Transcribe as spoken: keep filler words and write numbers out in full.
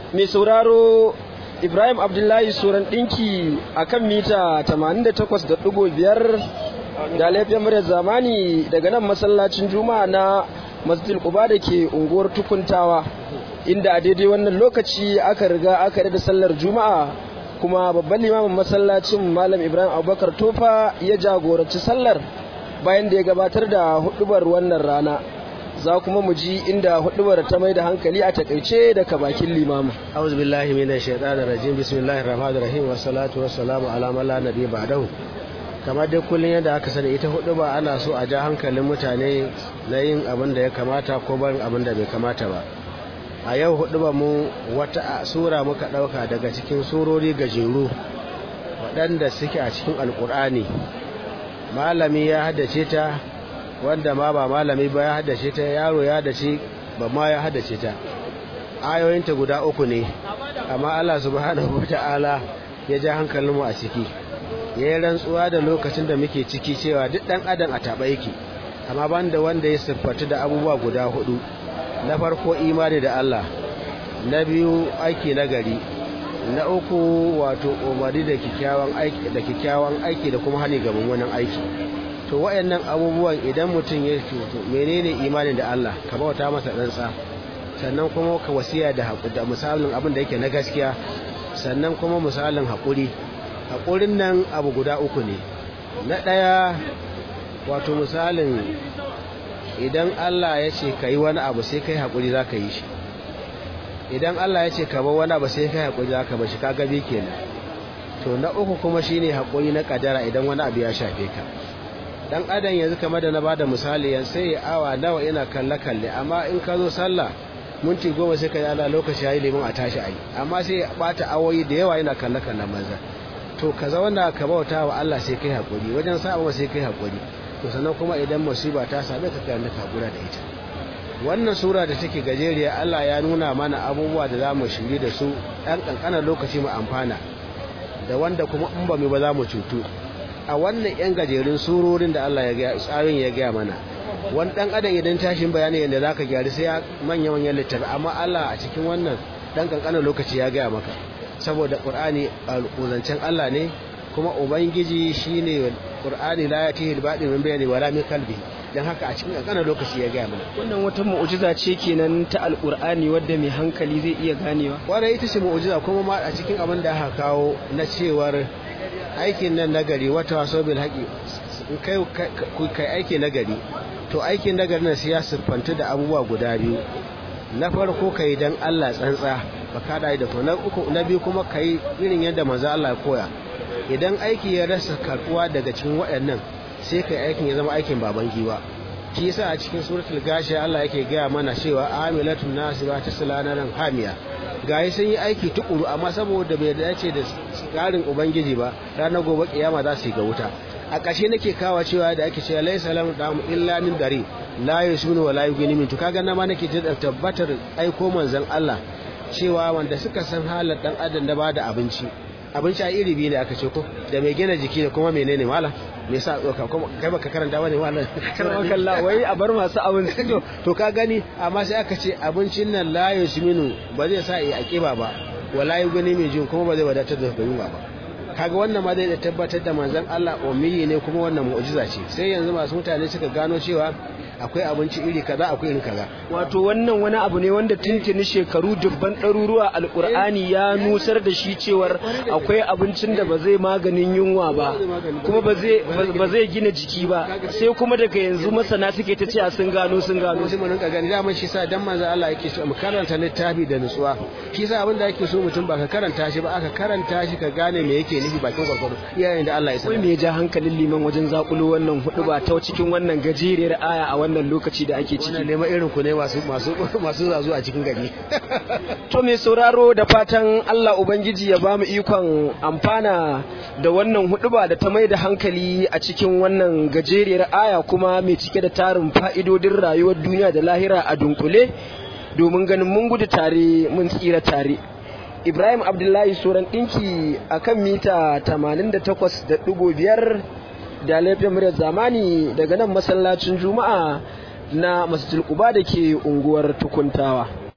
mai sauraro Ibrahim Abdullahi Suran ɗinki a kan mita tamanin da takwas da ɗigo biyar da laifin muryar zamani daga nan masallacin Juma'a na Masjidil Quba da ke unguwar Tukuntawa, inda a daidai wannan lokaci aka riga aka da sallar Juma'a, kuma babban limamin masallacin Malam Ibrahim Abubakar Tofa ya jagoranci sallar bayan da ya gabatar da hudubar wannan rana. Za kuma mu ji inda hudubar ta mai da hankali a takaice daga bakin limamin. A'udhu billahi minash shaitanir rajim. Bismillahir rahmanir rahim. Wassalatu wassalamu ala man la nabiyya ba'dahu. Kamar dai kullun yadda aka sani, ita huduba ana so a ja hankalin mutane na yin abin da ya kamata ko barin abin da bai kamata ba. A yau hudubar mu wata sura muka dauka daga cikin surori gajeru waɗanda suke a cikin Alƙur'ani. Malami ya haddace ta, wanda ma ba malami ba ya haddace ta, yaro ya haddace ba ma ya haddace ta. Ayoyinta guda uku ne, amma Allah subhanahu wata'ala ya ja hankalinmu a ciki. Ya yi rantsuwa da lokacin da muke ciki cewa duk ɗan adam a taɓa yake, amma banda wanda ya siffatu da abubuwa guda hudu. Na farko imani da Allah, na biyu aiki na gari, na uku wato umarni da kyakkyawan aiki da kyakkyawan aiki da kuma hani ga mummunan aiki. To wayannan abubuwan idan mutum ya to menene imanin da Allah? Ka bauta masa dantsa, sannan kuma ka wasiya da hakuri da misalin abin da yake na gaskiya, sannan kuma misalin hakuri. Hakurin nan abu guda uku ne. Na daya wato misalin idan Allah ya ce kai wani abu sai kai hakuri zaka yi shi. Idan Allah ya ce ka bar wani abu sai kai hakuri zaka bar shi, kaga bi kenan. To na uku kuma shine hakuri na kadara idan wani abu ya shafe ka. Dan adam yanzu kamar da na bada misali, yan sai awa nawa ina kalle kalle, amma in ka zo sallah minti goma sai ka yi Allah lokaci yayi limin a tashi ayi, amma sai ya bata awoyi da yawa ina kalle kalle manza. To ka zauna ka bauta wa Allah sai kai hakuri, wajen saba sai kai hakuri. To sannan kuma idan musiba ta same ka kai ka hakura da ita. Wannan sura da take gajeriya, Allah ya nuna mana abubuwa da zamu shiri da su ɗan kankanar lokaci mu amfana, da wanda kuma in ba mu ba za mu cutu. A wannan yan gajerun surorin da Allah ya ga tsarin ya ga mana, wani dan adam idan tashin bayani yadda zaka gyara sai ya manya manyan littafi, amma Allah a cikin wannan dan kankanin lokaci ya ga maka, saboda Qur'ani alƙuzancen Allah ne, kuma ubangiji shine Qur'ani la yatihi al-batil min bayni wala min qalbi, dan haka a cikin kankanin lokaci ya ga mana. Wannan wata mu'jiza ce kenan ta Alƙur'ani wadda mai hankali zai iya ganewa. Wannan ita ce mu'jiza, kuma ma a cikin abin da aka kawo na cewar aikin nan nagari, wata waso bil haƙi, kai kai aiki nagari. To aikin nagari na siya siffanta da abubuwa guda biyu. Na farko kai dan Allah tsantsa, baka da da na uku na biyu kuma kai irin yadda manzo Allah ya koya. Idan aiki ya rasa karbuwa daga cikin waɗannan, sai kai aikin ya zama aikin baban giwa. Shi yasa a cikin suratul gashiya Allah yake gaya mana cewa amilatun nasiba taslanaran hamiya. Gayi sun yi aiki tukuru, amma saboda bai dace da tsarin ubangiji ba, ranar gobe kiyama za su yi ga wuta. A ƙarshe nake kawo cewa da ake cewa laysa lam da'am illa min dari la yusminu wa la yughni min. To kaga na ma nake tabbatar aiko manzon Allah cewa wanda suka san halin dan adam da bada abinci. Abinci a iri biyu ne aka ce ko, da mai gina jiki da kuma menene mala, me yasa tsoka kuma kai baka karanta bane wannan karama kallah wai a bar masu abinci. To ka gani, amma sai aka ce abincin nan la yusminu ba zai sa yi akiba ba, wala yughni min jin kuma ba zai wadatar da yunwa ba. Kaga wannan ma zai tabbatar da manzon Allah ummi ne, kuma wannan mu'jiza ce. Sai yanzu masu mutane suka gano cewa akwai abinci iri kaza akwai iri kaza. Wato wannan wani abu ne wanda tuntuni shekaru dubban ɗaruruwa Alƙur'ani ya nusar da shi cewar akwai abincin da ba zai maganin yunwa ba, kuma ba zai ba zai gina jiki ba, sai kuma daga yanzu masana suke ta cewa sun gano sun gano. Sai mun ka gani da shi sa dan manzo Allah yake so mu karanta littafi da nutsuwa. Shi sa abin da yake so mutum ba ka karanta shi ba, aka karanta shi ka gane me yake nufi bakin gwargwado iyayen da Allah ya sanar. Wai me ya ja hankalin liman wajen zakulo wannan hudu ba ta cikin wannan gajeriyar aya a wannan lokaci da ake ciki? Wannan neman irin ku ne masu masu masu zazu a cikin gari. To mai sauraro, da fatan Allah ubangiji ya bamu ikon amfana da wannan huduba da ta mai da hankali a cikin wannan gajeriyar aya, kuma mai cike da tarin fa'idodin rayuwar duniya da lahira a dunkule, domin ganin mun gudu tare mun tsira tare. Ibrahim Abdullahi Suran ɗinki a kan mita tamanin da takwas da ɗigo biyar da laifin muryar zamani daga nan masallacin Juma'a na Masjidil Quba da ke unguwar Tukuntawa.